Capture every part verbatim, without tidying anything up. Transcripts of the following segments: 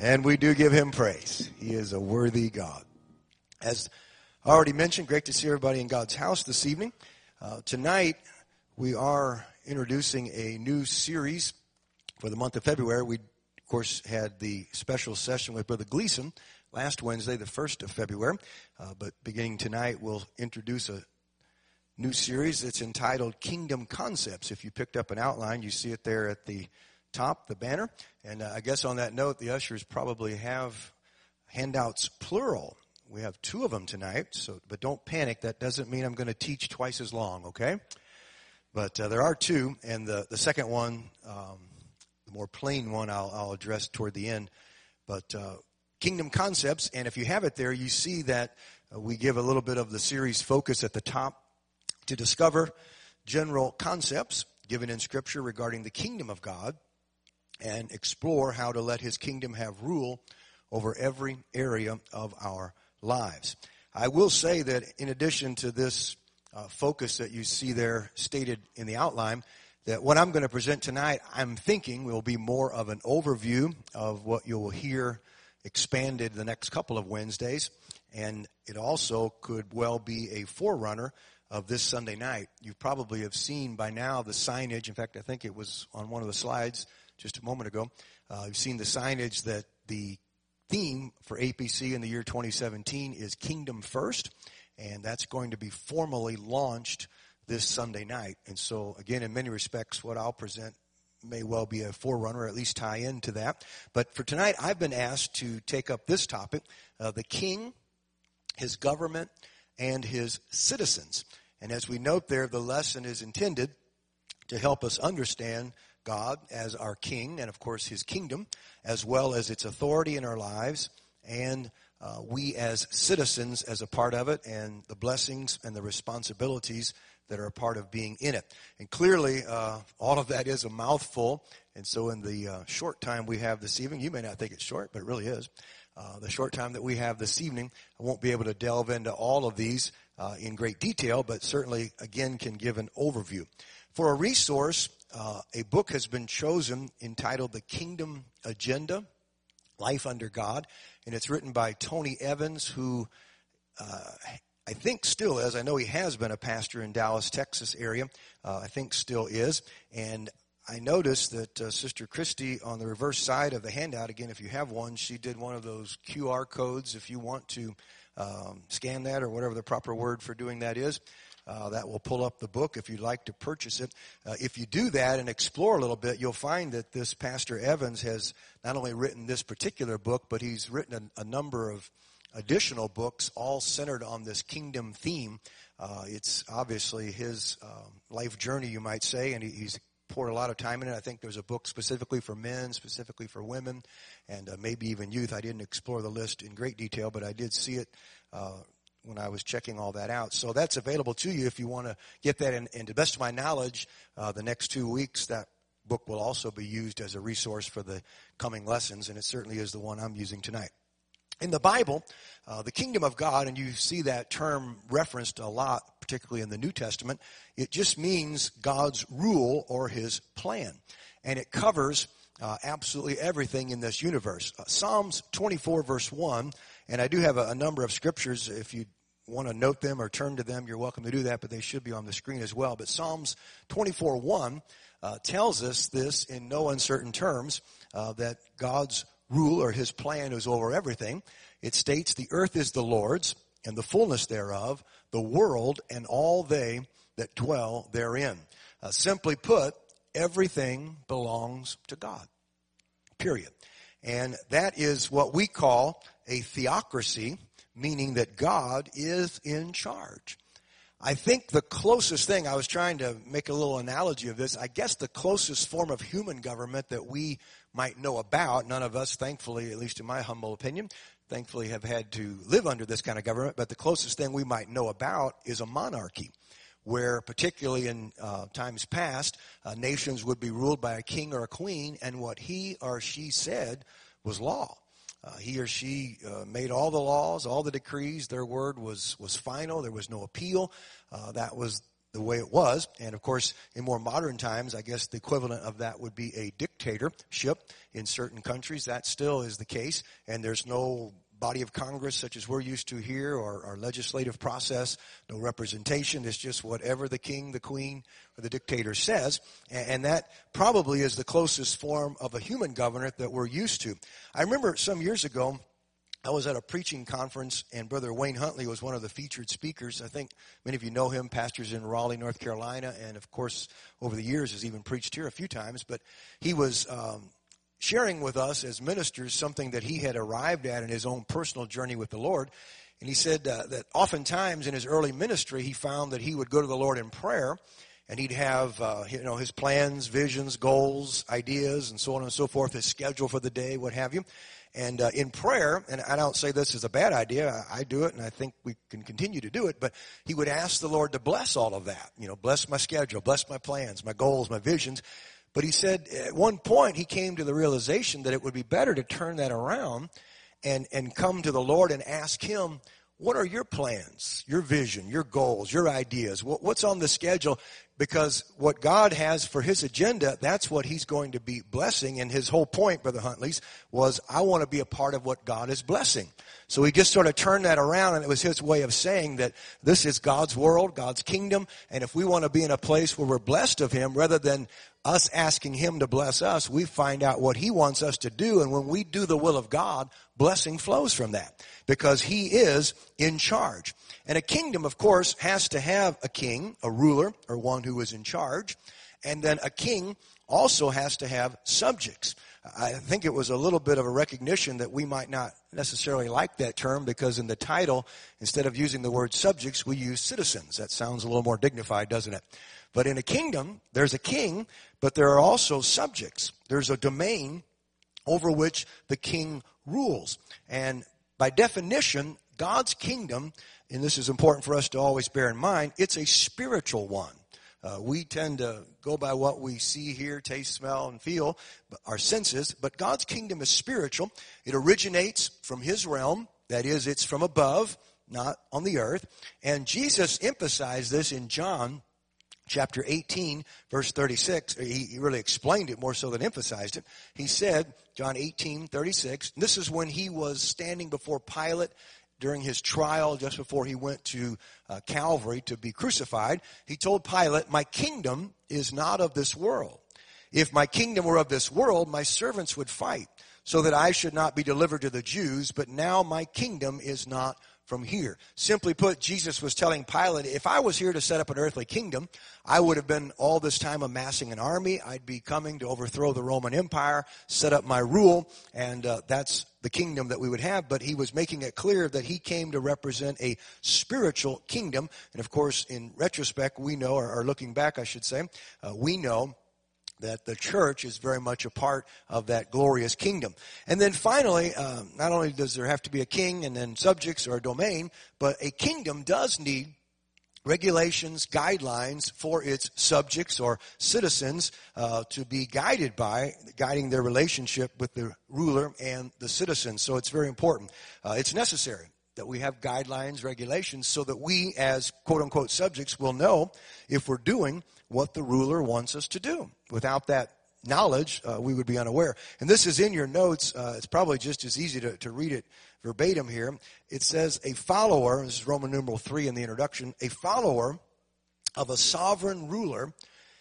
And we do give him praise. He is a worthy God. As already mentioned, great to see everybody in God's house this evening. Uh, tonight, we are introducing a new series for the month of February. We, of course, had the special session with Brother Gleason last Wednesday, the first of February. Uh, but beginning tonight, we'll introduce a new series that's entitled Kingdom Concepts. If you picked up an outline, you see it there at the top, the banner. And uh, I guess on that note, the ushers probably have handouts plural. We have two of them tonight, so but don't panic. That doesn't mean I'm going to teach twice as long, okay? But uh, there are two, and the, the second one, um, the more plain one, I'll, I'll address toward the end. But uh, Kingdom Concepts, and if you have it there, you see that uh, we give a little bit of the series focus at the top to discover general concepts given in Scripture regarding the kingdom of God, and explore how to let his kingdom have rule over every area of our lives. I will say that in addition to this uh, focus that you see there stated in the outline, that what I'm going to present tonight, I'm thinking will be more of an overview of what you will hear expanded the next couple of Wednesdays, and it also could well be a forerunner of this Sunday night. You probably have seen by now the signage. In fact, I think it was on one of the slides just a moment ago. Uh, you've seen the signage that the theme for A P C in the year twenty seventeen is Kingdom First, and that's going to be formally launched this Sunday night. And so, again, in many respects, what I'll present may well be a forerunner, or at least tie into that. But for tonight, I've been asked to take up this topic, uh, the King, his government, and his citizens. And as we note there, the lesson is intended to help us understand God as our King and, of course, his kingdom, as well as its authority in our lives, and uh, we as citizens as a part of it, and the blessings and the responsibilities that are a part of being in it. And clearly, uh, all of that is a mouthful, and so in the uh, short time we have this evening, you may not think it's short, but it really is, uh, the short time that we have this evening, I won't be able to delve into all of these uh, in great detail, but certainly, again, can give an overview. For a resource, Uh, a book has been chosen entitled The Kingdom Agenda, Life Under God, and it's written by Tony Evans, who uh, I think still is. I know he has been a pastor in Dallas, Texas area. Uh, I think still is. And I noticed that uh, Sister Christy, on the reverse side of the handout, again, if you have one, she did one of those Q R codes. If you want to um, scan that, or whatever the proper word for doing that is, Uh, that will pull up the book if you'd like to purchase it. Uh, if you do that and explore a little bit, you'll find that this Pastor Evans has not only written this particular book, but he's written a, a number of additional books, all centered on this kingdom theme. Uh, it's obviously his um, life journey, you might say, and he, he's poured a lot of time in it. I think there's a book specifically for men, specifically for women, and uh, maybe even youth. I didn't explore the list in great detail, but I did see it uh when I was checking all that out. So that's available to you if you want to get that. And, and to the best of my knowledge, uh, the next two weeks, that book will also be used as a resource for the coming lessons, and it certainly is the one I'm using tonight. In the Bible, uh, the kingdom of God, and you see that term referenced a lot, particularly in the New Testament, it just means God's rule or his plan. And it covers uh, absolutely everything in this universe. Uh, Psalms twenty-four, verse one, and I do have a, a number of scriptures. If you want to note them or turn to them, you're welcome to do that, but they should be on the screen as well. But Psalms twenty-four, one uh, tells us this in no uncertain terms, uh, that God's rule or his plan is over everything. It states, "The earth is the Lord's, and the fullness thereof, the world and all they that dwell therein." Uh, simply put, everything belongs to God, period. And that is what we call a theocracy, meaning that God is in charge. I think the closest thing, I was trying to make a little analogy of this, I guess the closest form of human government that we might know about, none of us, thankfully, at least in my humble opinion, thankfully have had to live under this kind of government, but the closest thing we might know about is a monarchy, where particularly in uh, times past, uh, nations would be ruled by a king or a queen, and what he or she said was law. Uh, he or she uh, made all the laws, all the decrees. Their word was, was final. There was no appeal. Uh, that was the way it was. And, of course, in more modern times, I guess the equivalent of that would be a dictatorship in certain countries. That still is the case, and there's no body of Congress such as we're used to here, or our legislative process, no representation. It's just whatever the king, the queen, or the dictator says, and that probably is the closest form of a human government that we're used to. I remember some years ago, I was at a preaching conference, and Brother Wayne Huntley was one of the featured speakers. I think many of you know him, pastors in Raleigh, North Carolina, and of course, over the years has even preached here a few times. But he was um, sharing with us as ministers something that he had arrived at in his own personal journey with the Lord. And he said uh, that oftentimes in his early ministry, he found that he would go to the Lord in prayer, and he'd have, uh, you know, his plans, visions, goals, ideas, and so on and so forth, his schedule for the day, what have you. And uh, in prayer, and I don't say this is a bad idea, I, I do it, and I think we can continue to do it, but he would ask the Lord to bless all of that. You know, bless my schedule, bless my plans, my goals, my visions. But he said at one point he came to the realization that it would be better to turn that around and, and come to the Lord and ask him, what are your plans, your vision, your goals, your ideas? What, what's on the schedule? Because what God has for his agenda, that's what he's going to be blessing. And his whole point, Brother Huntley's, was I want to be a part of what God is blessing. So he just sort of turned that around, and it was his way of saying that this is God's world, God's kingdom. And if we want to be in a place where we're blessed of him, rather than us asking him to bless us, we find out what he wants us to do. And when we do the will of God, blessing flows from that, because he is in charge. And a kingdom, of course, has to have a king, a ruler, or one who is in charge. And then a king also has to have subjects. I think it was a little bit of a recognition that we might not necessarily like that term, because in the title, instead of using the word subjects, we use citizens. That sounds a little more dignified, doesn't it? But in a kingdom, there's a king, but there are also subjects. There's a domain over which the king rules. And by definition, God's kingdom, and this is important for us to always bear in mind, it's a spiritual one. Uh, we tend to go by what we see, hear, taste, smell, and feel, our senses, but God's kingdom is spiritual. It originates from his realm. That is, it's from above, not on the earth. And Jesus emphasized this in John chapter eighteen, verse thirty-six. He, he really explained it more so than emphasized it. He said, John eighteen, thirty-six, this is when he was standing before Pilate during his trial, just before he went to uh, Calvary to be crucified. He told Pilate, my kingdom is not of this world. If my kingdom were of this world, my servants would fight, so that I should not be delivered to the Jews, but now my kingdom is not from here. Simply put, Jesus was telling Pilate, if I was here to set up an earthly kingdom, I would have been all this time amassing an army. I'd be coming to overthrow the Roman Empire, set up my rule, and uh, that's the kingdom that we would have. But he was making it clear that he came to represent a spiritual kingdom. And of course, in retrospect, we know, or, or looking back, I should say, uh, we know that the church is very much a part of that glorious kingdom. And then finally, uh, not only does there have to be a king and then subjects or a domain, but a kingdom does need regulations, guidelines for its subjects or citizens uh, to be guided by, guiding their relationship with the ruler and the citizens. So it's very important. Uh, it's necessary that we have guidelines, regulations, so that we as quote-unquote subjects will know if we're doing what the ruler wants us to do. Without that knowledge, uh, we would be unaware. And this is in your notes. Uh, it's probably just as easy to, to read it verbatim here. It says, a follower, this is Roman numeral three in the introduction, a follower of a sovereign ruler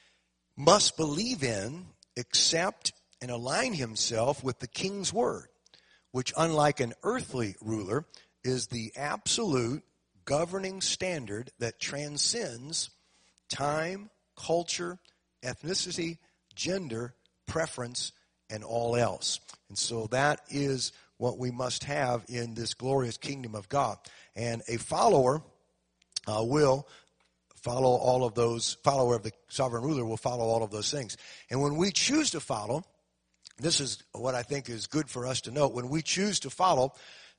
must believe in, accept, and align himself with the king's word, which, unlike an earthly ruler, is the absolute governing standard that transcends time, culture, ethnicity, gender, preference, and all else. And so that is what we must have in this glorious kingdom of God. And a follower uh, will follow all of those, follower of the sovereign ruler will follow all of those things. And when we choose to follow, this is what I think is good for us to note, when we choose to follow,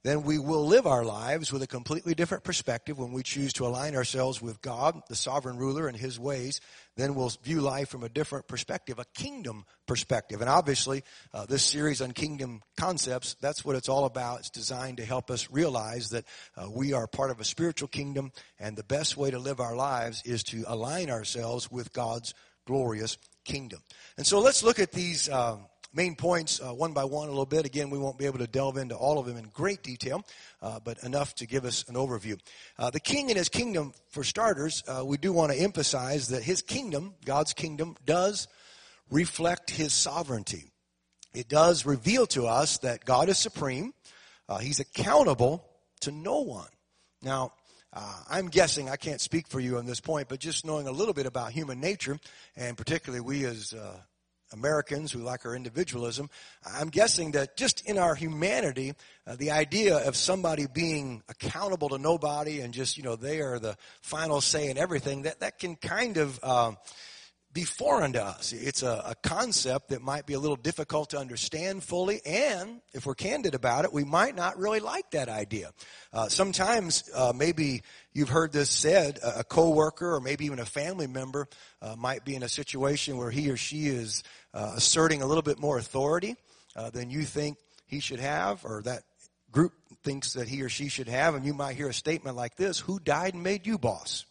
then we will live our lives with a completely different perspective. When we choose to align ourselves with God, the sovereign ruler, and his ways, then we'll view life from a different perspective, a kingdom perspective. And obviously, uh, this series on kingdom concepts, that's what it's all about. It's designed to help us realize that uh, we are part of a spiritual kingdom, and the best way to live our lives is to align ourselves with God's glorious kingdom. And so let's look at these uh, main points uh, one by one a little bit. Again, we won't be able to delve into all of them in great detail, uh, but enough to give us an overview. Uh, the king and his kingdom, for starters, uh, we do want to emphasize that his kingdom, God's kingdom, does reflect his sovereignty. It does reveal to us that God is supreme. Uh, he's accountable to no one. Now, uh, I'm guessing, I can't speak for you on this point, but just knowing a little bit about human nature, and particularly we as uh, Americans who like our individualism, I'm guessing that just in our humanity, uh, the idea of somebody being accountable to nobody and just, you know, they are the final say in everything, that, that can kind of uh, be foreign to us. It's a, a concept that might be a little difficult to understand fully, and if we're candid about it, we might not really like that idea. Uh, sometimes uh, maybe you've heard this said, a, a coworker or maybe even a family member uh, might be in a situation where he or she is uh, asserting a little bit more authority uh, than you think he should have, or that group thinks that he or she should have, and you might hear a statement like this: "Who died and made you boss?"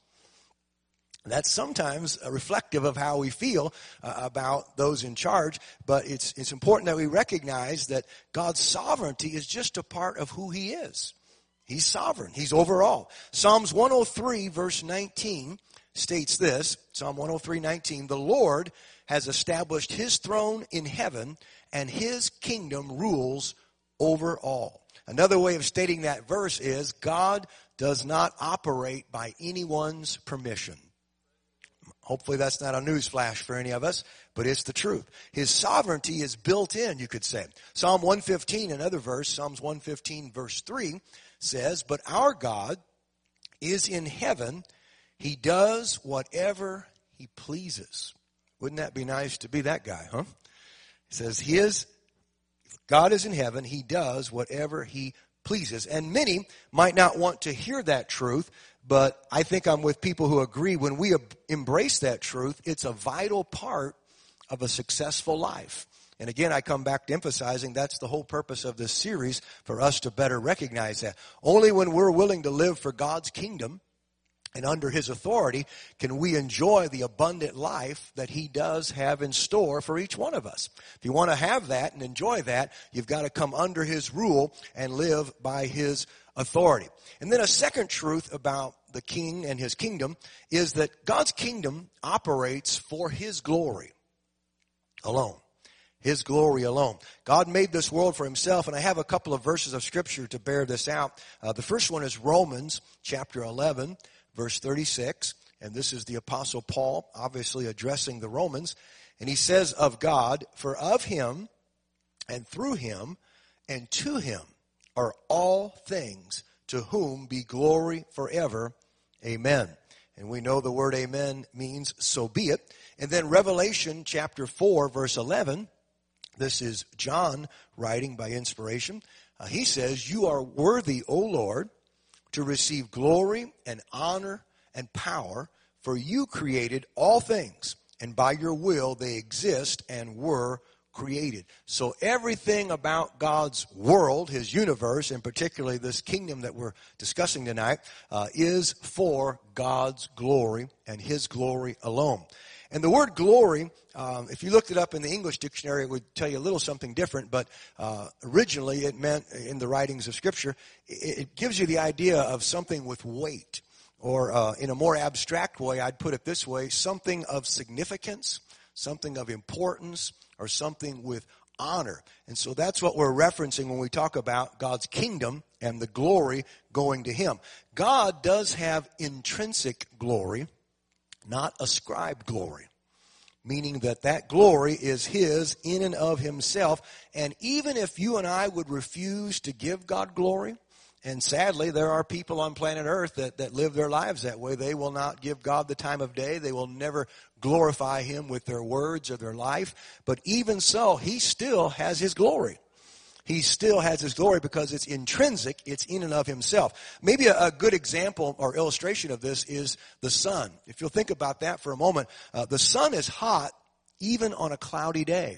That's sometimes reflective of how we feel uh, about those in charge, but it's it's important that we recognize that God's sovereignty is just a part of who he is. He's sovereign. He's over all. Psalms one oh three, verse nineteen states this, Psalm one oh three, nineteen, "The Lord has established his throne in heaven, and his kingdom rules over all." Another way of stating that verse is, God does not operate by anyone's permission. Hopefully that's not a news flash for any of us, but it's the truth. His sovereignty is built in, you could say. Psalm one fifteen, another verse, Psalms one fifteen, verse three, says, "But our God is in heaven. He does whatever he pleases." Wouldn't that be nice to be that guy, huh? It says, he is, God is in heaven. He does whatever he pleases. And many might not want to hear that truth, but I think I'm with people who agree when we embrace that truth, it's a vital part of a successful life. And again, I come back to emphasizing that's the whole purpose of this series, for us to better recognize that. Only when we're willing to live for God's kingdom and under his authority can we enjoy the abundant life that he does have in store for each one of us. If you want to have that and enjoy that, you've got to come under his rule and live by his authority. And then a second truth about the king and his kingdom is that God's kingdom operates for his glory alone. His glory alone. God made this world for himself, and I have a couple of verses of scripture to bear this out. Uh, the first one is Romans chapter eleven, verse thirty-six, and this is the Apostle Paul, obviously addressing the Romans, and he says of God, "For of him and through him and to him are all things, to whom be glory forever. Amen." And we know the word amen means so be it. And then Revelation chapter four, verse eleven, this is John writing by inspiration. Uh, he says, "You are worthy, O Lord, to receive glory and honor and power, for you created all things, and by your will they exist and were created." So everything about God's world, his universe, and particularly this kingdom that we're discussing tonight, uh, is for God's glory and his glory alone. And the word glory, um, if you looked it up in the English dictionary, it would tell you a little something different, but uh, originally it meant, in the writings of Scripture, it, it gives you the idea of something with weight. Or uh, in a more abstract way, I'd put it this way: something of significance, something of importance, or something with honor. And so that's what we're referencing when we talk about God's kingdom and the glory going to him. God does have intrinsic glory, not ascribed glory, meaning that that glory is his in and of himself. And even if you and I would refuse to give God glory, and sadly there are people on planet Earth that, that live their lives that way, they will not give God the time of day. They will never glorify him with their words or their life. But even so, he still has his glory. he still has his glory because it's intrinsic, it's in and of himself. Maybe a, a good example or illustration of this is the sun. If you'll think about that for a moment, uh, the sun is hot even on a cloudy day.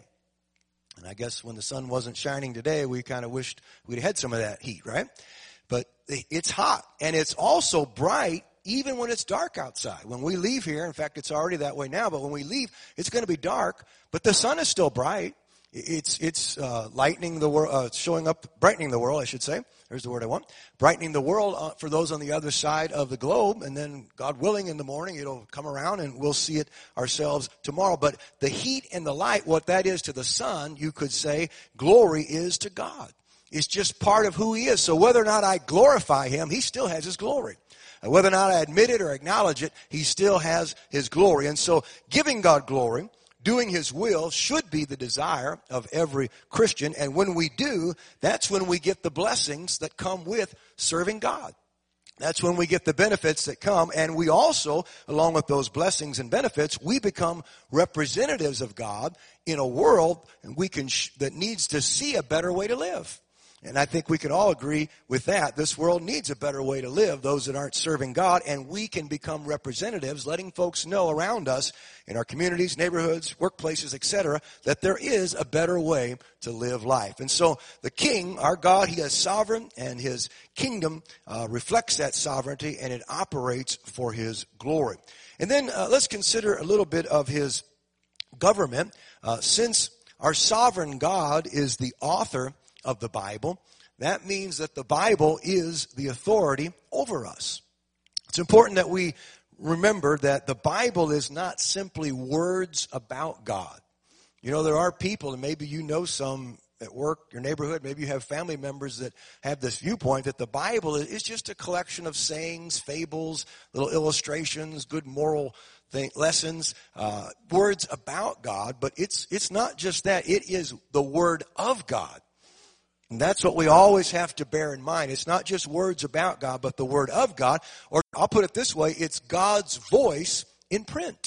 And I guess when the sun wasn't shining today, we kind of wished we'd had some of that heat, right? But it's hot, and it's also bright even when it's dark outside. When we leave here, in fact, it's already that way now, but when we leave, it's going to be dark, but the sun is still bright. It's it's uh, lightening the world, uh, showing up, brightening the world, I should say. There's the word I want. Brightening the world uh, for those on the other side of the globe, and then, God willing, in the morning, it'll come around, and we'll see it ourselves tomorrow. But the heat and the light, what that is to the sun, you could say, glory is to God. It's just part of who he is. So whether or not I glorify him, he still has his glory. And whether or not I admit it or acknowledge it, he still has his glory. And so giving God glory, doing his will, should be the desire of every Christian. And when we do, that's when we get the blessings that come with serving God. That's when we get the benefits that come. And we also, along with those blessings and benefits, we become representatives of God in a world and we can sh- that needs to see a better way to live. And I think we can all agree with that. This world needs a better way to live, those that aren't serving God, and we can become representatives, letting folks know around us in our communities, neighborhoods, workplaces, et cetera, that there is a better way to live life. And so the King, our God, he is sovereign, and his kingdom uh, reflects that sovereignty, and it operates for his glory. And then uh, let's consider a little bit of his government. Uh, since our sovereign God is the author of the Bible, that means that the Bible is the authority over us. It's important that we remember that the Bible is not simply words about God. You know, there are people, and maybe you know some at work, your neighborhood, maybe you have family members that have this viewpoint that the Bible is just a collection of sayings, fables, little illustrations, good moral thing, lessons, uh, words about God. But it's it's not just that. It is the Word of God. And that's what we always have to bear in mind. It's not just words about God, but the Word of God. Or I'll put it this way, it's God's voice in print.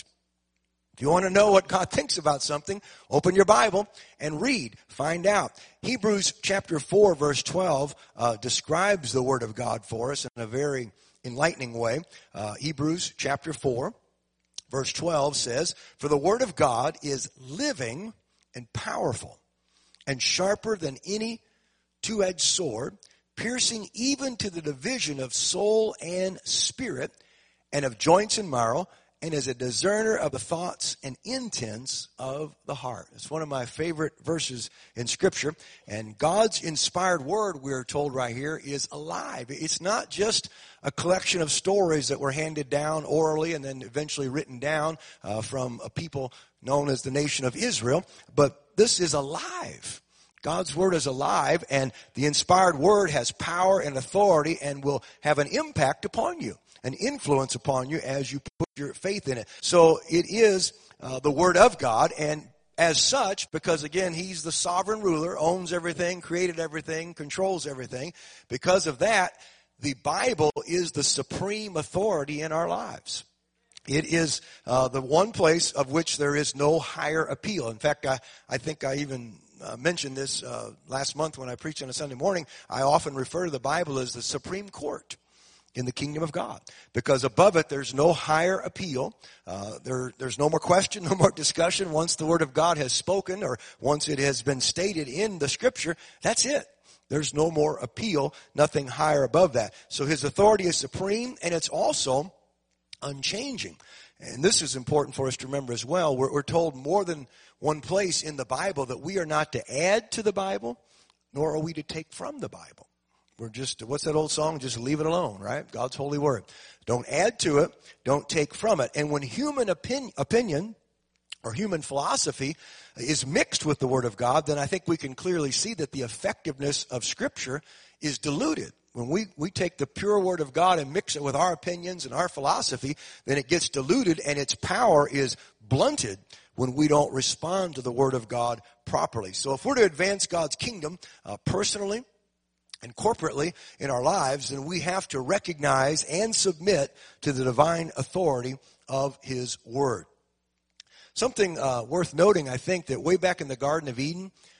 If you want to know what God thinks about something, open your Bible and read. Find out. Hebrews chapter four, verse twelve, uh, describes the Word of God for us in a very enlightening way. Uh, Hebrews chapter four, verse twelve says, "For the Word of God is living and powerful, and sharper than any two-edged sword, piercing even to the division of soul and spirit, and of joints and marrow, and is a discerner of the thoughts and intents of the heart." It's one of my favorite verses in Scripture. And God's inspired word, we're told right here, is alive. It's not just a collection of stories that were handed down orally and then eventually written down uh, from a people known as the nation of Israel, but this is alive. God's word is alive, and the inspired word has power and authority and will have an impact upon you, an influence upon you as you put your faith in it. So it is uh, the word of God, and as such, because again, he's the sovereign ruler, owns everything, created everything, controls everything. Because of that, the Bible is the supreme authority in our lives. It is uh, the one place of which there is no higher appeal. In fact, I, I think I even Uh, mentioned this uh, last month when I preached on a Sunday morning. I often refer to the Bible as the Supreme Court in the kingdom of God, because above it there's no higher appeal. Uh, there, there's no more question, no more discussion. Once the Word of God has spoken, or once it has been stated in the Scripture, that's it. There's no more appeal, nothing higher above that. So his authority is supreme, and it's also unchanging. And this is important for us to remember as well. We're, we're told more than one place in the Bible that we are not to add to the Bible, nor are we to take from the Bible. We're just, what's that old song? Just leave it alone, right? God's holy word. Don't add to it. Don't take from it. And when human opinion, opinion or human philosophy is mixed with the Word of God, then I think we can clearly see that the effectiveness of Scripture is diluted. When we, we take the pure Word of God and mix it with our opinions and our philosophy, then it gets diluted and its power is blunted when we don't respond to the Word of God properly. So if we're to advance God's kingdom uh, personally and corporately in our lives, then we have to recognize and submit to the divine authority of His Word. Something uh, worth noting, I think, that way back in the Garden of Eden,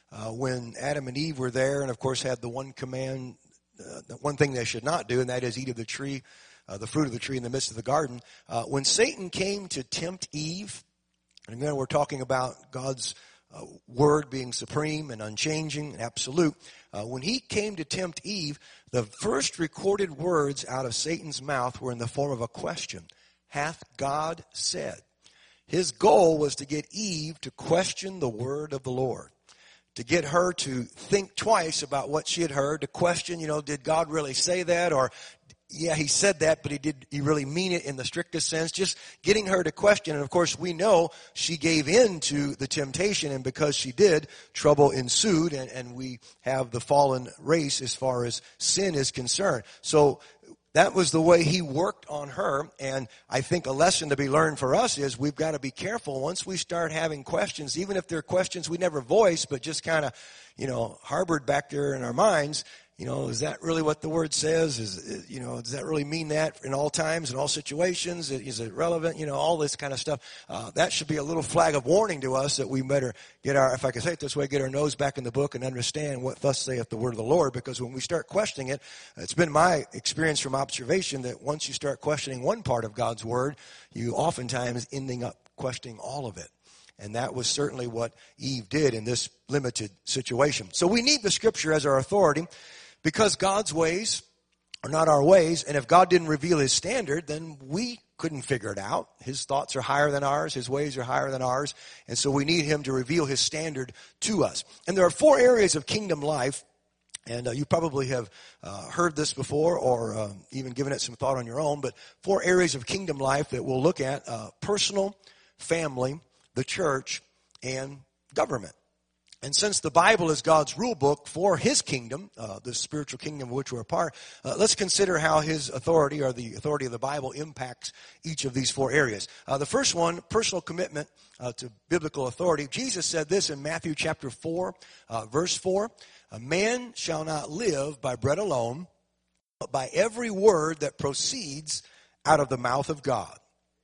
uh, when Adam and Eve were there and, of course, had the one command, uh, the one thing they should not do, and that is eat of the tree, uh, the fruit of the tree in the midst of the garden. Uh, when Satan came to tempt Eve, and again, we're talking about God's uh, word being supreme and unchanging and absolute. Uh, when he came to tempt Eve, the first recorded words out of Satan's mouth were in the form of a question. Hath God said? His goal was to get Eve to question the word of the Lord, to get her to think twice about what she had heard, to question, you know, did God really say that? Or, yeah, he said that, but he did he really mean it in the strictest sense? Just getting her to question. And, of course, we know she gave in to the temptation, and because she did, trouble ensued, and, and we have the fallen race as far as sin is concerned. So that was the way he worked on her, and I think a lesson to be learned for us is we've got to be careful once we start having questions, even if they're questions we never voice, but just kind of, you know, harbored back there in our minds. You know, is that really what the word says? Is, you know, does that really mean that in all times, in all situations? Is it relevant? You know, all this kind of stuff. Uh, that should be a little flag of warning to us that we better get our, if I can say it this way, get our nose back in the book and understand what thus saith the word of the Lord. Because when we start questioning it, it's been my experience from observation that once you start questioning one part of God's word, you oftentimes ending up questioning all of it. And that was certainly what Eve did in this limited situation. So we need the scripture as our authority, because God's ways are not our ways, and if God didn't reveal his standard, then we couldn't figure it out. His thoughts are higher than ours, his ways are higher than ours, and so we need him to reveal his standard to us. And there are four areas of kingdom life, and uh, you probably have uh, heard this before or uh, even given it some thought on your own, but four areas of kingdom life that we'll look at: uh, personal, family, the church, and government. And since the Bible is God's rule book for his kingdom, uh, the spiritual kingdom of which we're a part, uh, let's consider how his authority, or the authority of the Bible, impacts each of these four areas. Uh, the first one, personal commitment uh, to biblical authority. Jesus said this in Matthew chapter four, uh, verse four, "A man shall not live by bread alone, but by every word that proceeds out of the mouth of God."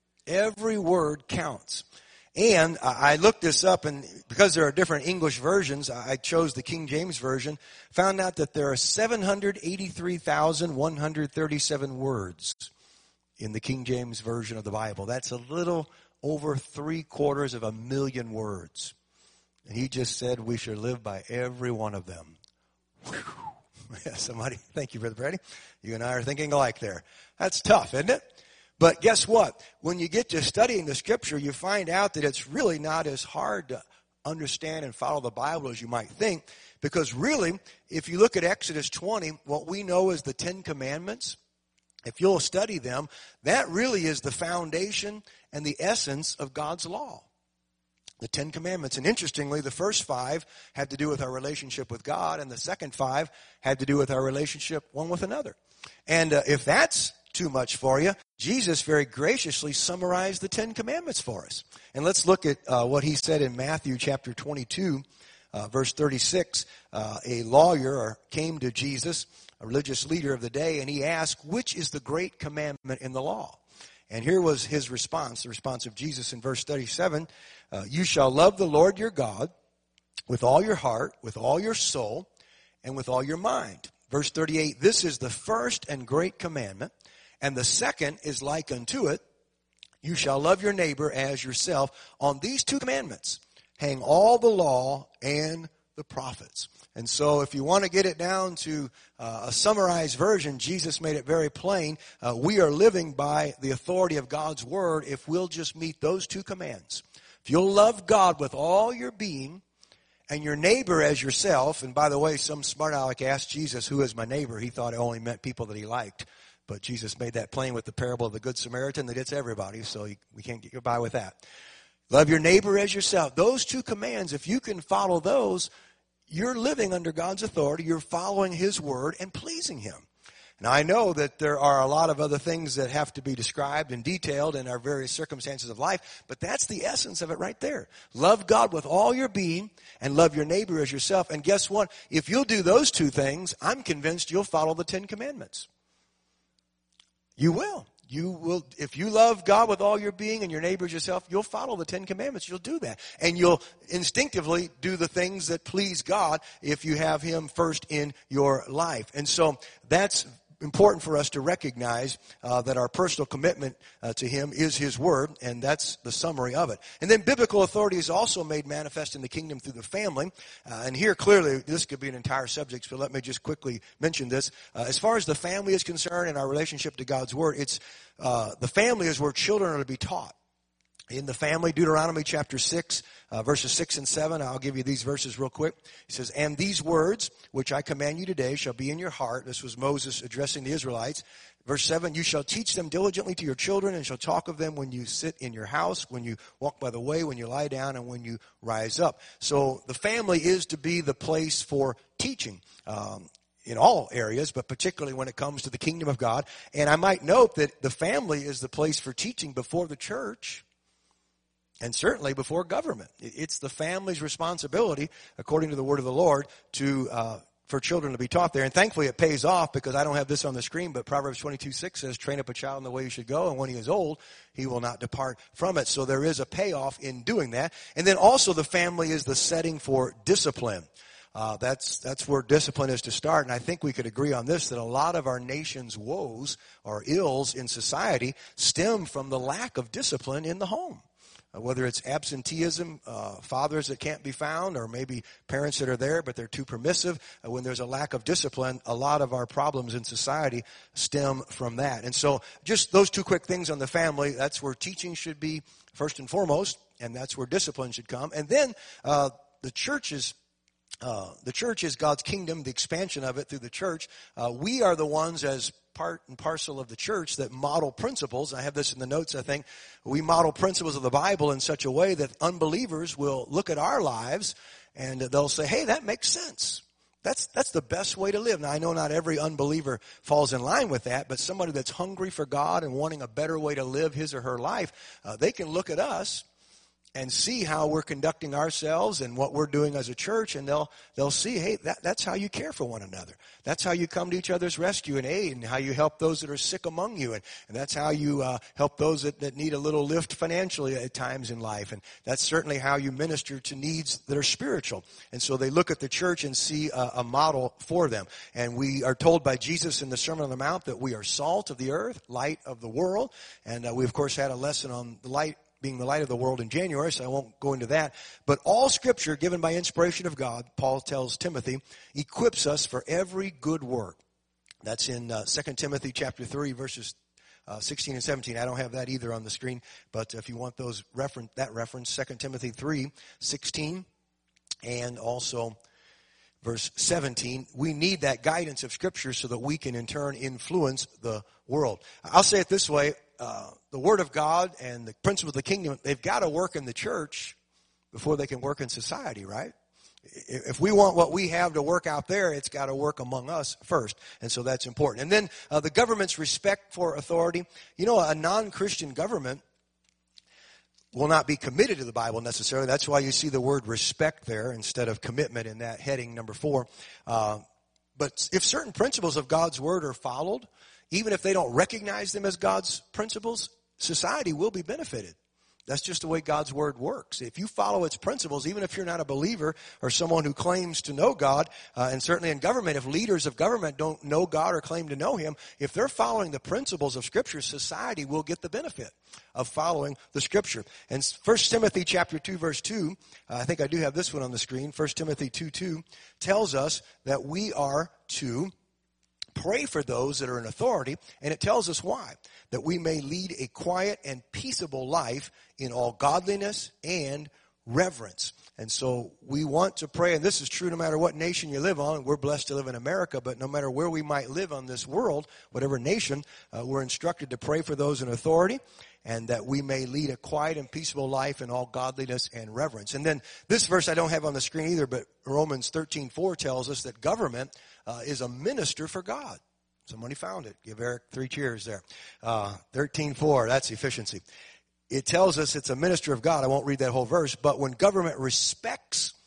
Every word counts. And I looked this up, and because there are different English versions, I chose the King James Version, found out that there are seven hundred eighty-three thousand one hundred thirty-seven words in the King James Version of the Bible. That's a little over three quarters of a million words. And he just said we should live by every one of them. Whew. Yeah, somebody, thank you, Brother Brady. You and I are thinking alike there. That's tough, isn't it? But guess what? When you get to studying the scripture, you find out that it's really not as hard to understand and follow the Bible as you might think. Because really, if you look at Exodus twenty, what we know as the Ten Commandments, if you'll study them, that really is the foundation and the essence of God's law. The Ten Commandments. And interestingly, the first five had to do with our relationship with God, and the second five had to do with our relationship one with another. And uh, if that's too much for you, Jesus very graciously summarized the Ten Commandments for us. And let's look at uh, what he said in Matthew chapter twenty-two, uh, verse thirty-six. Uh, a lawyer came to Jesus, a religious leader of the day, and he asked, which is the great commandment in the law? And here was his response, the response of Jesus in verse thirty-seven. Uh, you shall love the Lord your God with all your heart, with all your soul, and with all your mind. Verse thirty-eight, this is the first and great commandment. And the second is like unto it, you shall love your neighbor as yourself. On these two commandments hang all the law and the prophets. And so if you want to get it down to uh, a summarized version, Jesus made it very plain. Uh, we are living by the authority of God's word if we'll just meet those two commands. If you'll love God with all your being and your neighbor as yourself, and by the way, some smart aleck asked Jesus, who is my neighbor? He thought it only meant people that he liked. But Jesus made that plain with the parable of the Good Samaritan that it's everybody, so we can't get by with that. Love your neighbor as yourself. Those two commands, if you can follow those, you're living under God's authority. You're following his word and pleasing him. Now, I know that there are a lot of other things that have to be described and detailed in our various circumstances of life, but that's the essence of it right there. Love God with all your being and love your neighbor as yourself. And guess what? If you'll do those two things, I'm convinced you'll follow the Ten Commandments. You will. You will, if you love God with all your being and your neighbor as yourself, you'll follow the Ten Commandments. You'll do that. And you'll instinctively do the things that please God if you have Him first in your life. And so that's important for us to recognize uh, that our personal commitment uh, to Him is His Word, and that's the summary of it. And then biblical authority is also made manifest in the kingdom through the family. Uh, and here, clearly, this could be an entire subject, but let me just quickly mention this. Uh, as far as the family is concerned and our relationship to God's Word, it's uh, the family is where children are to be taught. In the family, Deuteronomy chapter six, uh, verses six and seven, I'll give you these verses real quick. He says, and these words, which I command you today, shall be in your heart. This was Moses addressing the Israelites. Verse seven, you shall teach them diligently to your children, and shall talk of them when you sit in your house, when you walk by the way, when you lie down, and when you rise up. So the family is to be the place for teaching. Um, in all areas, but particularly when it comes to the kingdom of God. And I might note that the family is the place for teaching before the church, and certainly before government. It's the family's responsibility, according to the word of the Lord, to uh, for children to be taught there. And thankfully it pays off, because I don't have this on the screen, but Proverbs twenty-two six says, train up a child in the way he should go, and when he is old, he will not depart from it. So there is a payoff in doing that. And then also the family is the setting for discipline. Uh, that's, that's where discipline is to start. And I think we could agree on this, that a lot of our nation's woes or ills in society stem from the lack of discipline in the home. Uh, whether it's absenteeism, uh, fathers that can't be found, or maybe parents that are there but they're too permissive. Uh, when there's a lack of discipline, a lot of our problems in society stem from that. And so just those two quick things on the family, that's where teaching should be first and foremost, and that's where discipline should come. And then uh, the church is Uh, the church is God's kingdom, the expansion of it through the church. Uh, we are the ones, as part and parcel of the church, that model principles. I have this in the notes, I think. We model principles of the Bible in such a way that unbelievers will look at our lives and they'll say, hey, that makes sense. That's that's the best way to live. Now, I know not every unbeliever falls in line with that, but somebody that's hungry for God and wanting a better way to live his or her life, uh, they can look at us and see how we're conducting ourselves and what we're doing as a church, and they'll they'll see, hey, that, that's how you care for one another. That's how you come to each other's rescue and aid, and how you help those that are sick among you, and, and that's how you uh, help those that, that need a little lift financially at times in life, and that's certainly how you minister to needs that are spiritual. And so they look at the church and see a, a model for them. And we are told by Jesus in the Sermon on the Mount that we are salt of the earth, light of the world, and uh, we of course had a lesson on the light being the light of the world in January, so I won't go into that. But all Scripture given by inspiration of God, Paul tells Timothy, equips us for every good work. That's in uh, Second Timothy chapter three, verses uh, sixteen and seventeen. I don't have that either on the screen, but if you want those reference, that reference, Second Timothy three, sixteen, and also verse seventeen. We need that guidance of Scripture so that we can in turn influence the world. I'll say it this way. Uh, the Word of God and the principles of the kingdom, they've got to work in the church before they can work in society, right? If we want what we have to work out there, it's got to work among us first. And so that's important. And then uh, the government's respect for authority. You know, a non-Christian government will not be committed to the Bible necessarily. That's why you see the word respect there instead of commitment in that heading, number four. Uh, but if certain principles of God's Word are followed, even if they don't recognize them as God's principles, society will be benefited. That's just the way God's Word works. If you follow its principles, even if you're not a believer or someone who claims to know God, uh, and certainly in government, if leaders of government don't know God or claim to know Him, if they're following the principles of Scripture, society will get the benefit of following the Scripture. And First Timothy chapter two, verse two, uh, I think I do have this one on the screen. First Timothy two two tells us that we are to pray for those that are in authority, and it tells us why. That we may lead a quiet and peaceable life in all godliness and reverence. And so we want to pray, and this is true no matter what nation you live on. We're blessed to live in America, but no matter where we might live on this world, whatever nation, uh, we're instructed to pray for those in authority, and that we may lead a quiet and peaceable life in all godliness and reverence. And then this verse I don't have on the screen either, but Romans thirteen four tells us that government uh, is a minister for God. Somebody found it. Give Eric three cheers there. Uh, thirteen four, that's efficiency. It tells us it's a minister of God. I won't read that whole verse, but when government respects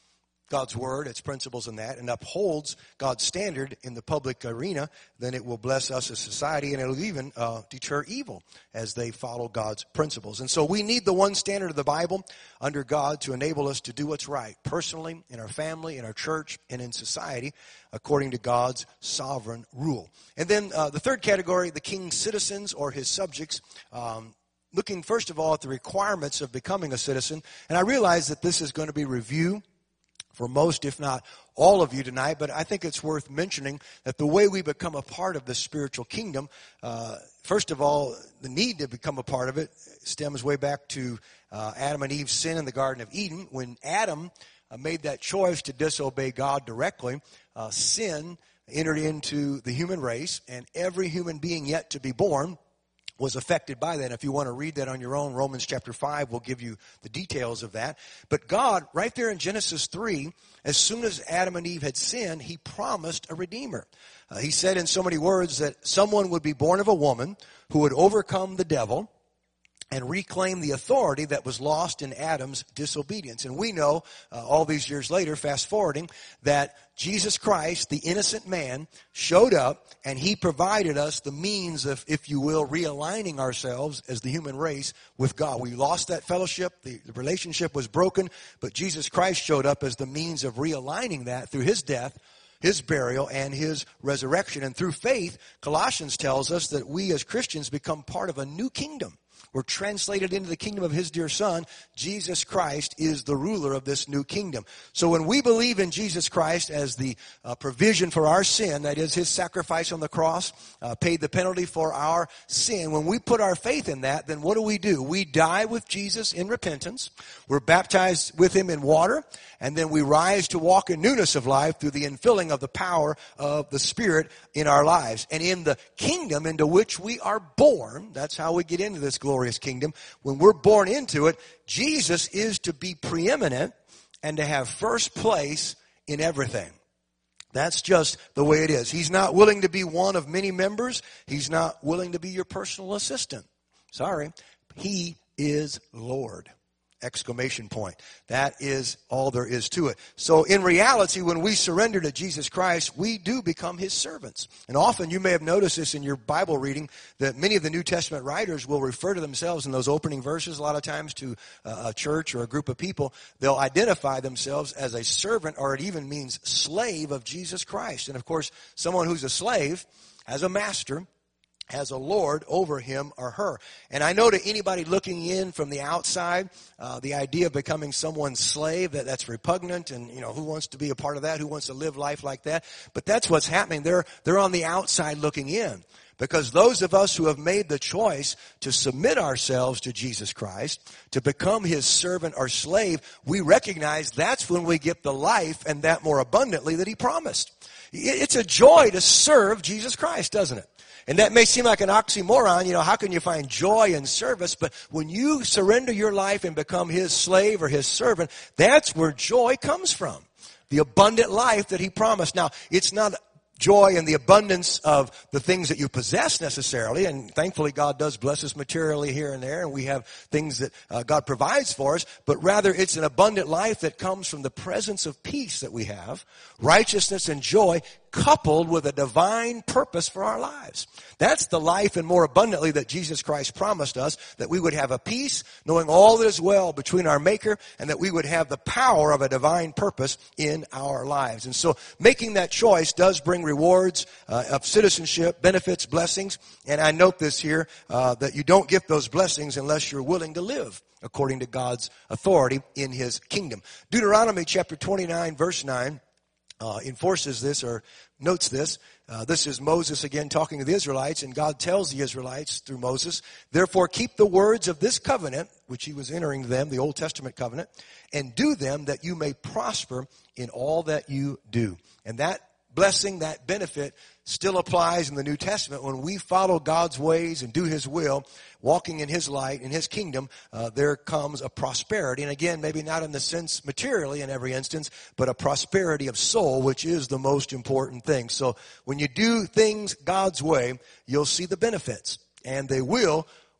God's word, its principles in that, and upholds God's standard in the public arena, then it will bless us as society, and it'll even uh, deter evil as they follow God's principles. And so we need the one standard of the Bible under God to enable us to do what's right, personally, in our family, in our church, and in society, according to God's sovereign rule. And then uh, the third category, the king's citizens or his subjects, um, looking first of all at the requirements of becoming a citizen. And I realize that this is going to be review for most, if not all of you tonight, but I think it's worth mentioning that the way we become a part of the spiritual kingdom, uh, first of all, the need to become a part of it stems way back to uh, Adam and Eve's sin in the Garden of Eden. When Adam uh, made that choice to disobey God directly, uh, sin entered into the human race, and every human being yet to be born was affected by that. If you want to read that on your own, Romans chapter five will give you the details of that. But God, right there in Genesis three, as soon as Adam and Eve had sinned, he promised a redeemer. Uh, he said in so many words that someone would be born of a woman who would overcome the devil and reclaim the authority that was lost in Adam's disobedience. And we know, uh, all these years later, fast forwarding, that Jesus Christ, the innocent man, showed up and he provided us the means of, if you will, realigning ourselves as the human race with God. We lost that fellowship, the, the relationship was broken, but Jesus Christ showed up as the means of realigning that through his death, his burial, and his resurrection. And through faith, Colossians tells us that we as Christians become part of a new kingdom. We're translated into the kingdom of his dear son. Jesus Christ is the ruler of this new kingdom. So when we believe in Jesus Christ as the uh, provision for our sin, that is his sacrifice on the cross, uh, paid the penalty for our sin, when we put our faith in that, then what do we do? We die with Jesus in repentance. We're baptized with him in water, and then we rise to walk in newness of life through the infilling of the power of the Spirit in our lives. And in the kingdom into which we are born, that's how we get into this glorious kingdom. When we're born into it, Jesus is to be preeminent and to have first place in everything. That's just the way it is. He's not willing to be one of many members. He's not willing to be your personal assistant. Sorry. He is Lord. Exclamation point. That is all there is to it. So in reality, when we surrender to Jesus Christ, we do become his servants. And often you may have noticed this in your Bible reading, that many of the New Testament writers will refer to themselves in those opening verses a lot of times to a church or a group of people. They'll identify themselves as a servant, or it even means slave of Jesus Christ. And of course, someone who's a slave has a master, has a Lord over him or her. And I know to anybody looking in from the outside, uh, the idea of becoming someone's slave, that, that's repugnant, and you know, who wants to be a part of that? Who wants to live life like that? But that's what's happening. They're, they're on the outside looking in. Because those of us who have made the choice to submit ourselves to Jesus Christ, to become his servant or slave, we recognize that's when we get the life, and that more abundantly, that he promised. It's a joy to serve Jesus Christ, doesn't it? And that may seem like an oxymoron. You know, how can you find joy in service? But when you surrender your life and become his slave or his servant, that's where joy comes from. The abundant life that he promised. Now, it's not joy in the abundance of the things that you possess necessarily, and thankfully God does bless us materially here and there, and we have things that uh, God provides for us, but rather it's an abundant life that comes from the presence of peace that we have, righteousness and joy, coupled with a divine purpose for our lives. That's the life and more abundantly that Jesus Christ promised us, that we would have a peace, knowing all that is well between our Maker, and that we would have the power of a divine purpose in our lives. And so making that choice does bring rewards uh, of citizenship, benefits, blessings. And I note this here, uh, that you don't get those blessings unless you're willing to live according to God's authority in his kingdom. Deuteronomy chapter twenty-nine, verse nine. Uh, enforces this or notes this. Uh, this is Moses again talking to the Israelites, and God tells the Israelites through Moses, therefore keep the words of this covenant, which he was entering to them, the Old Testament covenant, and do them that you may prosper in all that you do. And that blessing, that benefit still applies in the New Testament. When we follow God's ways and do his will, walking in his light, in his kingdom, uh, there comes a prosperity. And again, maybe not in the sense materially in every instance, but a prosperity of soul, which is the most important thing. So when you do things God's way, you'll see the benefits, and they will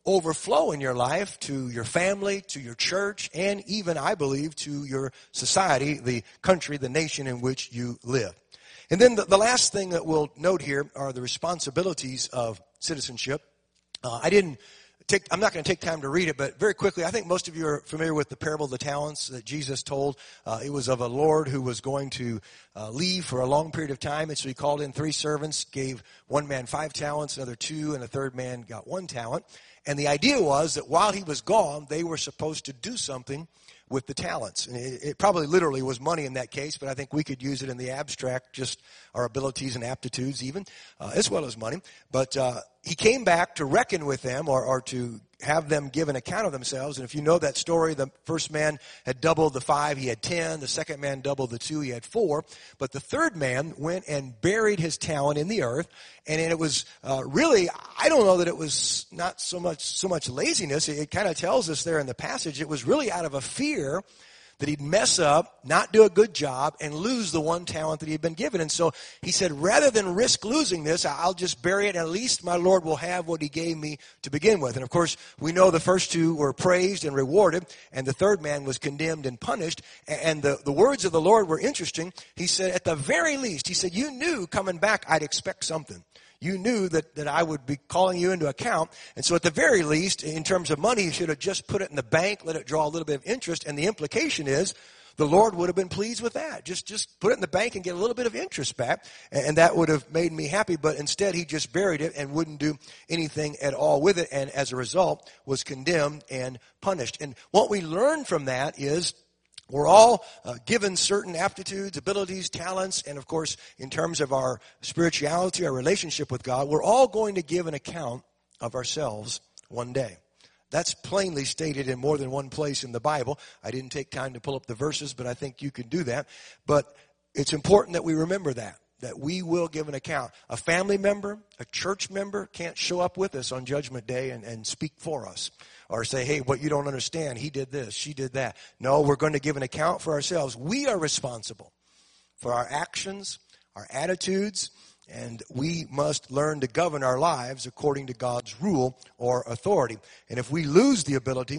overflow in your life to your family, to your church, and even, I believe, to your society, the country, the nation in which you live. And then the, the last thing that we'll note here are the responsibilities of citizenship. Uh, I didn't take, I'm not going to take time to read it, but very quickly, I think most of you are familiar with the parable of the talents that Jesus told. Uh, it was of a Lord who was going to uh, leave for a long period of time, and so he called in three servants, gave one man five talents, another two, and a third man got one talent. And the idea was that while he was gone, they were supposed to do something with the talents. And it, it probably literally was money in that case, but I think we could use it in the abstract, just our abilities and aptitudes even, uh, as well as money. But uh, he came back to reckon with them, or, or to have them give an account of themselves. And if you know that story, the first man had doubled the five, he had ten. The second man doubled the two, he had four. But the third man went and buried his talent in the earth. And it was uh, really, I don't know that it was not so much so much laziness. It, it kind of tells us there in the passage, it was really out of a fear that he'd mess up, not do a good job, and lose the one talent that he'd been given. And so he said, rather than risk losing this, I'll just bury it, and at least my Lord will have what he gave me to begin with. And of course, we know the first two were praised and rewarded, and the third man was condemned and punished. And the, the words of the Lord were interesting. He said, at the very least, he said, you knew coming back I'd expect something. You knew that, that I would be calling you into account. And so at the very least, in terms of money, you should have just put it in the bank, let it draw a little bit of interest. And the implication is the Lord would have been pleased with that. Just, just put it in the bank and get a little bit of interest back. And that would have made me happy. But instead, he just buried it and wouldn't do anything at all with it. And as a result, was condemned and punished. And what we learn from that is we're all uh, given certain aptitudes, abilities, talents, and of course, in terms of our spirituality, our relationship with God, we're all going to give an account of ourselves one day. That's plainly stated in more than one place in the Bible. I didn't take time to pull up the verses, but I think you can do that. But it's important that we remember that, that we will give an account. A family member, a church member can't show up with us on Judgment Day and, and speak for us. Or say, hey, what you don't understand, he did this, she did that. No, we're going to give an account for ourselves. We are responsible for our actions, our attitudes, and we must learn to govern our lives according to God's rule or authority. And if we lose the ability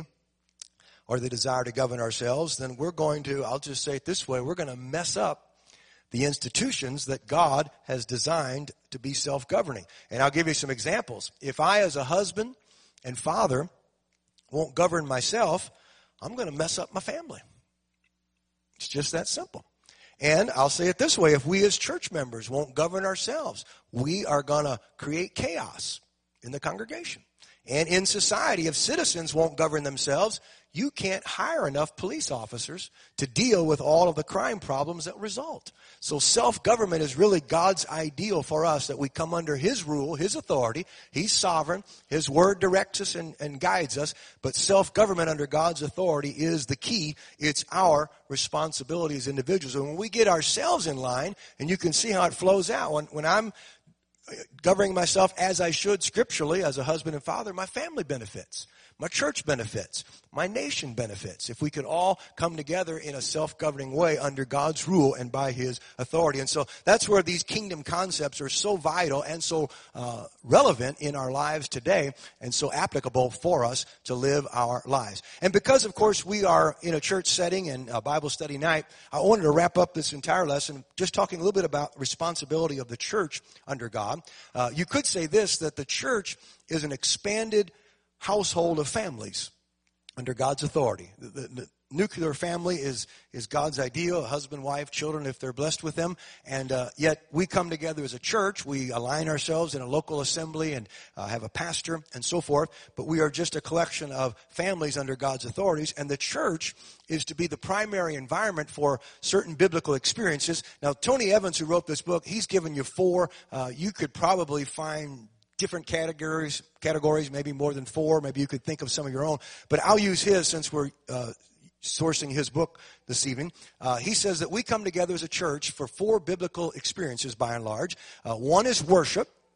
or the desire to govern ourselves, then we're going to, I'll just say it this way, we're going to mess up the institutions that God has designed to be self-governing. And I'll give you some examples. If I, as a husband and father, won't govern myself, I'm going to mess up my family. It's just that simple. And I'll say it this way, if we as church members won't govern ourselves, we are going to create chaos in the congregation. And in society, if citizens won't govern themselves, you can't hire enough police officers to deal with all of the crime problems that result. So self-government is really God's ideal for us, that we come under his rule, his authority. He's sovereign. His word directs us and, and guides us. But self-government under God's authority is the key. It's our responsibility as individuals. And when we get ourselves in line, and you can see how it flows out. When, when I'm governing myself as I should scripturally as a husband and father, my family benefits. My church benefits. My nation benefits. If we could all come together in a self-governing way under God's rule and by his authority. And so that's where these kingdom concepts are so vital and so uh, relevant in our lives today and so applicable for us to live our lives. And because, of course, we are in a church setting and a Bible study night, I wanted to wrap up this entire lesson just talking a little bit about responsibility of the church under God. Uh, you could say this, that the church is an expanded household of families under God's authority. The, the, the nuclear family is, is God's ideal, a husband, wife, children, if they're blessed with them. And uh, yet we come together as a church. We align ourselves in a local assembly and uh, have a pastor and so forth. But we are just a collection of families under God's authorities. And the church is to be the primary environment for certain biblical experiences. Now, Tony Evans, who wrote this book, he's given you four. Uh, you could probably find different categories, categories, maybe more than four. Maybe you could think of some of your own. But I'll use his since we're uh, sourcing his book this evening. Uh, he says that we come together as a church for four biblical experiences by and large. Uh, one is worship.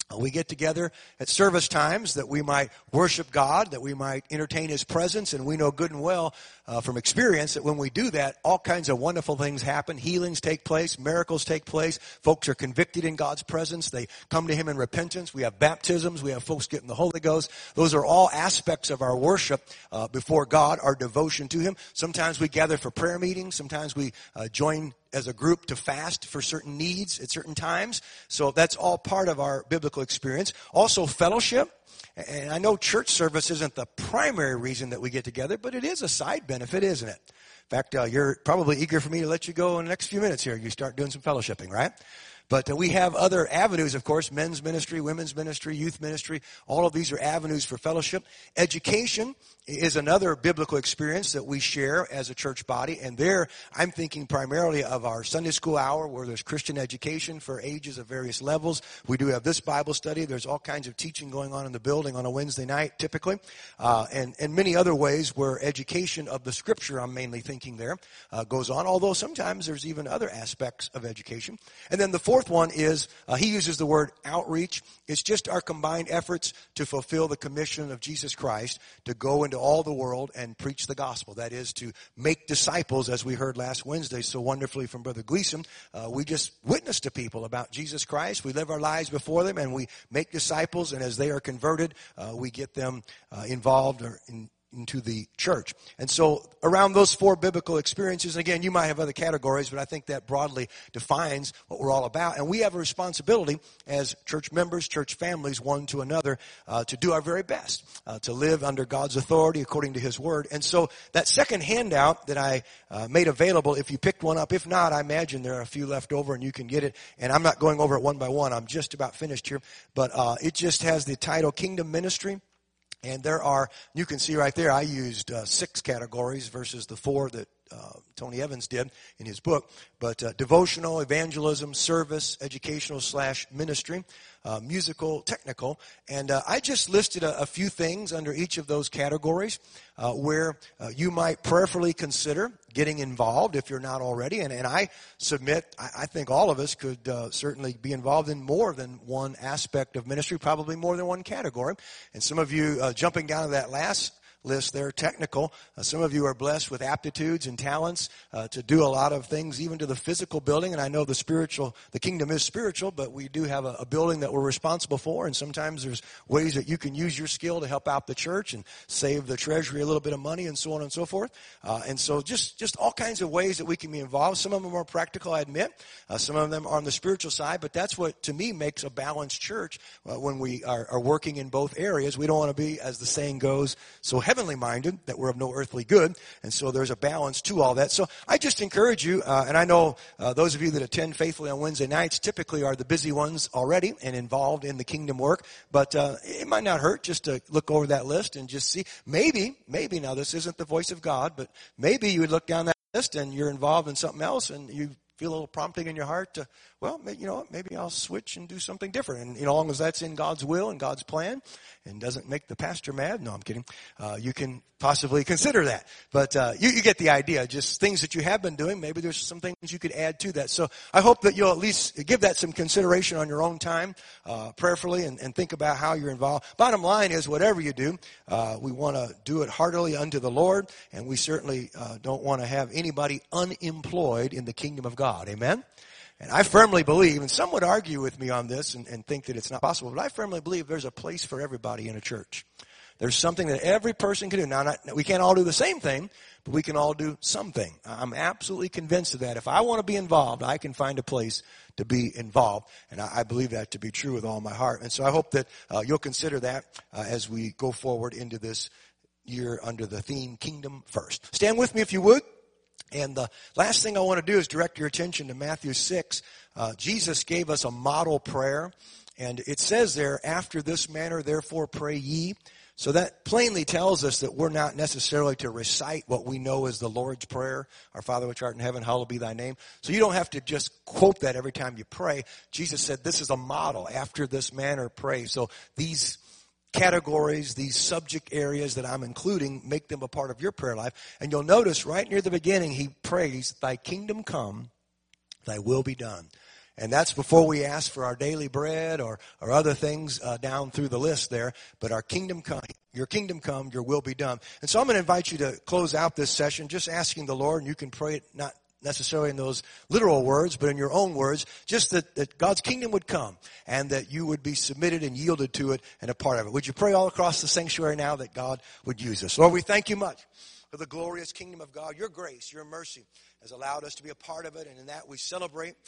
We get together at service times that we might worship God, that we might entertain His presence, and we know good and well uh, from experience that when we do that, all kinds of wonderful things happen. Healings take place, miracles take place. Folks are convicted in God's presence. They come to Him in repentance. We have baptisms. We have folks getting the Holy Ghost. Those are all aspects of our worship uh, before God, our devotion to Him. Sometimes we gather for prayer meetings. Sometimes we uh, join as a group to fast for certain needs at certain times. So that's all part of our biblical experience. Also fellowship. And I know church service isn't the primary reason that we get together, but it is a side benefit, isn't it? In fact, uh, you're probably eager for me to let you go in the next few minutes here. You start doing some fellowshipping, right? But uh, we have other avenues, of course, men's ministry, women's ministry, youth ministry. All of these are avenues for fellowship. Education is another biblical experience that we share as a church body. And there, I'm thinking primarily of our Sunday school hour where there's Christian education for ages of various levels. We do have this Bible study. There's all kinds of teaching going on in the building on a Wednesday night, typically. Uh, and, and many other ways where education of the Scripture, I'm mainly thinking there, uh, goes on. Although sometimes there's even other aspects of education. And then the fourth one is, uh, he uses the word outreach. It's just our combined efforts to fulfill the commission of Jesus Christ to go into all the world and preach the gospel. That is to make disciples, as we heard last Wednesday so wonderfully from Brother Gleason. Uh, we just witness to people about Jesus Christ. We live our lives before them and we make disciples, and as they are converted, uh, we get them uh, involved or in into the church. And so around those four biblical experiences, and again, you might have other categories, but I think that broadly defines what we're all about. And we have a responsibility as church members, church families, one to another, uh, to do our very best, uh, to live under God's authority according to His Word. And so that second handout that I uh, made available, if you picked one up, if not, I imagine there are a few left over and you can get it. And I'm not going over it one by one. I'm just about finished here. But uh, it just has the title Kingdom Ministry. And there are, you can see right there, I used uh, six categories versus the four that uh, Tony Evans did in his book. But uh, devotional, evangelism, service, educational slash ministry, uh, musical, technical. And uh, I just listed a, a few things under each of those categories uh, where uh, you might prayerfully consider getting involved if you're not already. And, and I submit, I, I think all of us could uh, certainly be involved in more than one aspect of ministry, probably more than one category. And some of you uh, jumping down to that last list there, technical. Uh, some of you are blessed with aptitudes and talents uh, to do a lot of things, even to the physical building. And I know the spiritual, the kingdom is spiritual, but we do have a, a building that we're responsible for. And sometimes there's ways that you can use your skill to help out the church and save the treasury a little bit of money and so on and so forth. Uh, and so just, just all kinds of ways that we can be involved. Some of them are practical, I admit. Uh, some of them are on the spiritual side, but that's what, to me, makes a balanced church uh, when we are, are working in both areas. We don't want to be, as the saying goes, so heavenly minded that we're of no earthly good. And so there's a balance to all that. So I just encourage you, uh, and I know uh, those of you that attend faithfully on Wednesday nights typically are the busy ones already and involved in the kingdom work. But uh, it might not hurt just to look over that list and just see. Maybe, maybe, now this isn't the voice of God, but maybe you would look down that list and you're involved in something else and you feel a little prompting in your heart to, well, you know, maybe I'll switch and do something different. And you know, as long as that's in God's will and God's plan and doesn't make the pastor mad, no, I'm kidding, uh, you can possibly consider that. But uh, you, you get the idea, just things that you have been doing. Maybe there's some things you could add to that. So I hope that you'll at least give that some consideration on your own time, uh, prayerfully, and, and think about how you're involved. Bottom line is, whatever you do, uh, we want to do it heartily unto the Lord, and we certainly uh, don't want to have anybody unemployed in the kingdom of God. Amen? And I firmly believe, and some would argue with me on this and, and think that it's not possible, but I firmly believe there's a place for everybody in a church. There's something that every person can do. Now, not, we can't all do the same thing, but we can all do something. I'm absolutely convinced of that. If I want to be involved, I can find a place to be involved. And I, I believe that to be true with all my heart. And so I hope that uh, you'll consider that uh, as we go forward into this year under the theme, Kingdom First. Stand with me if you would. And the last thing I want to do is direct your attention to Matthew six. Uh, Jesus gave us a model prayer. And it says there, after this manner, therefore pray ye. So that plainly tells us that we're not necessarily to recite what we know as the Lord's Prayer, our Father which art in heaven, hallowed be thy name. So you don't have to just quote that every time you pray. Jesus said this is a model, after this manner pray. So these categories, these subject areas that I'm including, make them a part of your prayer life. And you'll notice right near the beginning, he prays, thy kingdom come, thy will be done. And that's before we ask for our daily bread or, or other things uh, down through the list there. But our kingdom come, your kingdom come, your will be done. And so I'm going to invite you to close out this session just asking the Lord, and you can pray it not necessarily in those literal words, but in your own words, just that, that God's kingdom would come and that you would be submitted and yielded to it and a part of it. Would you pray all across the sanctuary now that God would use us? Lord, we thank you much for the glorious kingdom of God. Your grace, your mercy has allowed us to be a part of it, and in that we celebrate